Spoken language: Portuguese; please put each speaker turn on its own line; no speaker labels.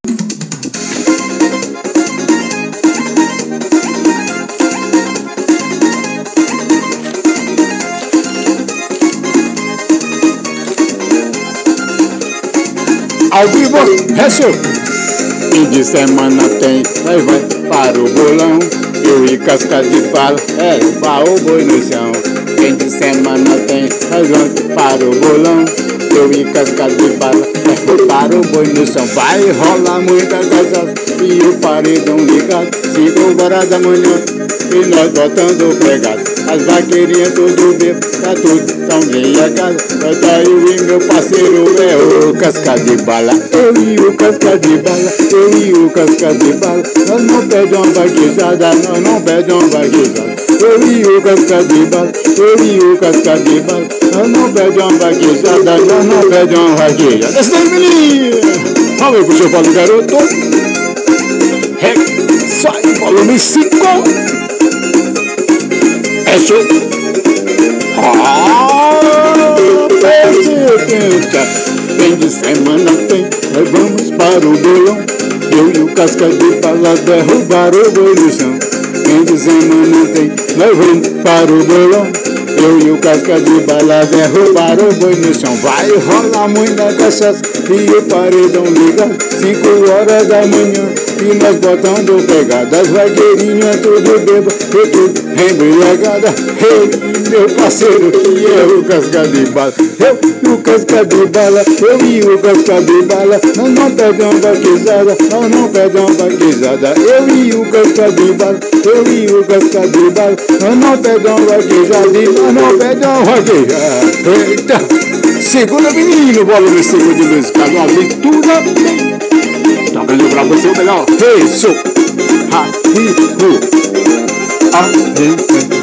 Ao vivo, fim de semana tem, vai para o bolão. Eu e casca de bala, levar o boi no chão. Fim de semana tem, vai para o bolão. Eu e casca de bala, para o boi no chão. Vai rolar muita cachaça e o paredão ligado. 5 horas da manhã e nós botando pregado. As vaqueirinhas tudo bebo, tá tudo tão bem a casa. Eu e meu parceiro é o casca de bala. Eu e o casca de bala, eu e o casca de bala. Nós não pede uma vaquejada, nós não pede uma vaquejada. Eu e o casca de bala, eu e o casca de bala. Nós não pede uma vaquejada, nós não pede uma vaquejada. Esse daí, menino! Vamos aí pro seu Paulo Garoto. Sai, volume 5. É show. Fim de semana tem, nós vamos para o bolão. Eu e o casca de bala derrubar o boi no chão. Fim de semana tem, nós vamos para o bolão. Eu e o casca de bala derrubar o boi no chão. Vai rolar muita cachaça e o paredão ligado. 5 horas da manhã e nós botando pegada. As vaqueirinhas tudo beba e tudo embriagada. Eu e meu parceiro que é o casca de bala. Eu e o casca de bala, eu e o casca de bala. Nós não pegamos vaquejada, nós não pegamos vaquejada. Eu e o casca de bala, eu e o casca de bala. Nós não pegamos vaquejada e nós não pegamos vaquejada. Eita! Segunda, menino, volume 5 de Luiz Carlos, uma aventura. Tocando pra você o melhor. Isso! Ha, hi, hu. Ah,